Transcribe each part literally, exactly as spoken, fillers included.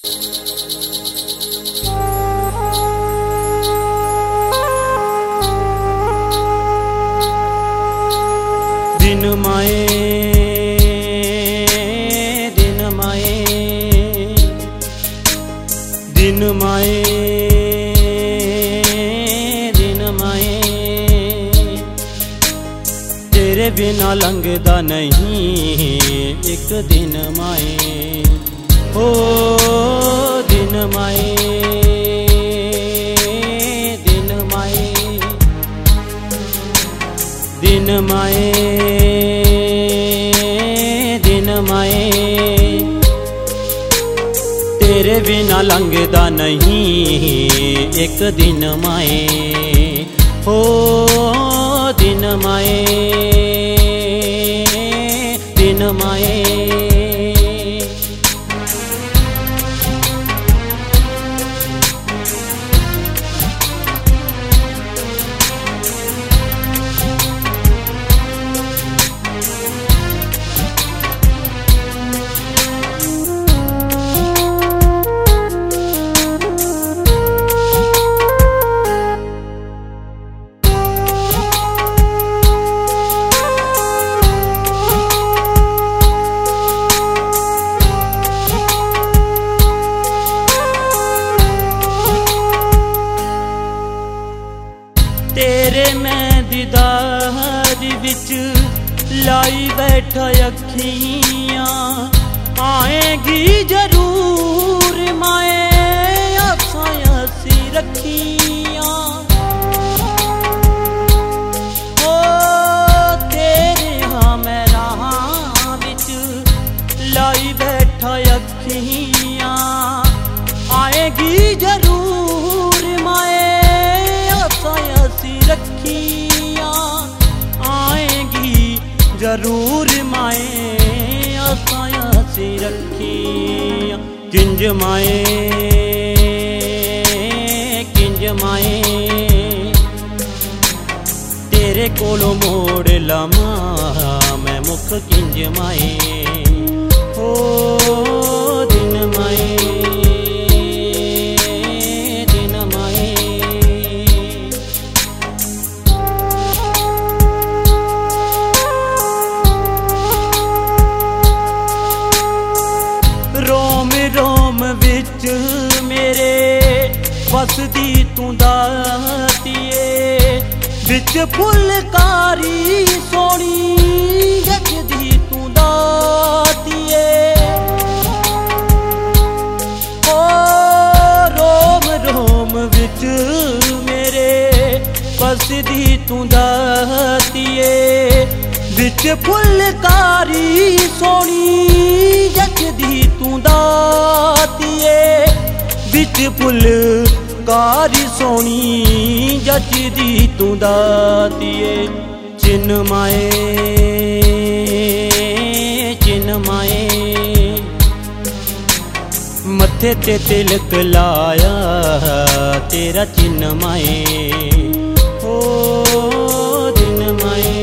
दिन माए दिन माए दिन माए दिन माए तेरे बिना लंघदा नहीं एक दिन माए ओ दिन माए दिन माए दिन माए दिन माए तेरे बिना लंघदा नहीं एक दिन माए ओ दिन माए दिन माए तेरे मैं दीदार विच लाई बैठा अखियां आएगी जरूर माए आसां असी रखियां ओ तेरे हाँ मैं राहां विच लाई बैठा अखियां आएगी जरूर माए रखियां आएगी जरूर माए आसाया सी रखियां किंज माए किंज माए तेरे कोलों मोड़ लमा मैं मुख किंज माए ओ दिन माए रोम विच मेरे वसदी तू दातिए विच फुलकारी सोनी जगदी तू दातिए ओ रोम रोम विच मेरे वसदी तू दातिए विच फुलकारी सोनी जगदी तू दातिए विच फुलकारी सोनी जचदी तू दातिए चिन्न माए चिन्न माए मत्थे ते तिलक लाया तेरा चिन्न माए ओ दिन माए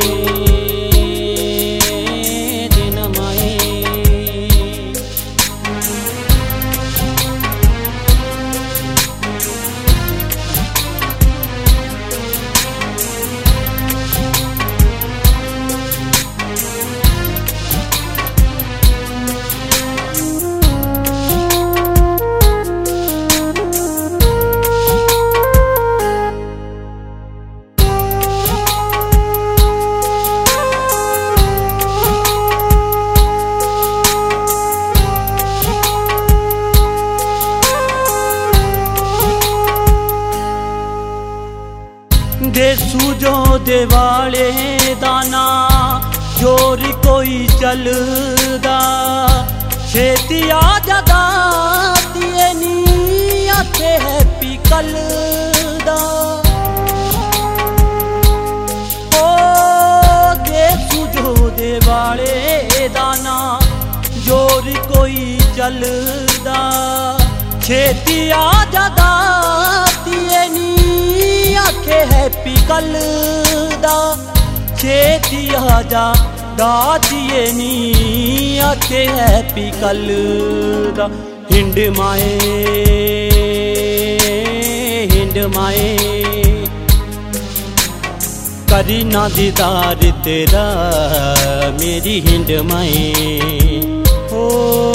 देसू जो देवाले दाना जोर कोई चलदा छेती आ जदा दिए नी आखे है पिकल दा ओ देसू जो देवाले दाना जोर कोई चलदा छेती आ जदा दिए नी आखे है पिकल दा छेती आजा दातिए नी आखे हैप्पी कल दा। हिंड माए हिंड माए करी ना दीदार तेरा मेरी हिंड माए। ओ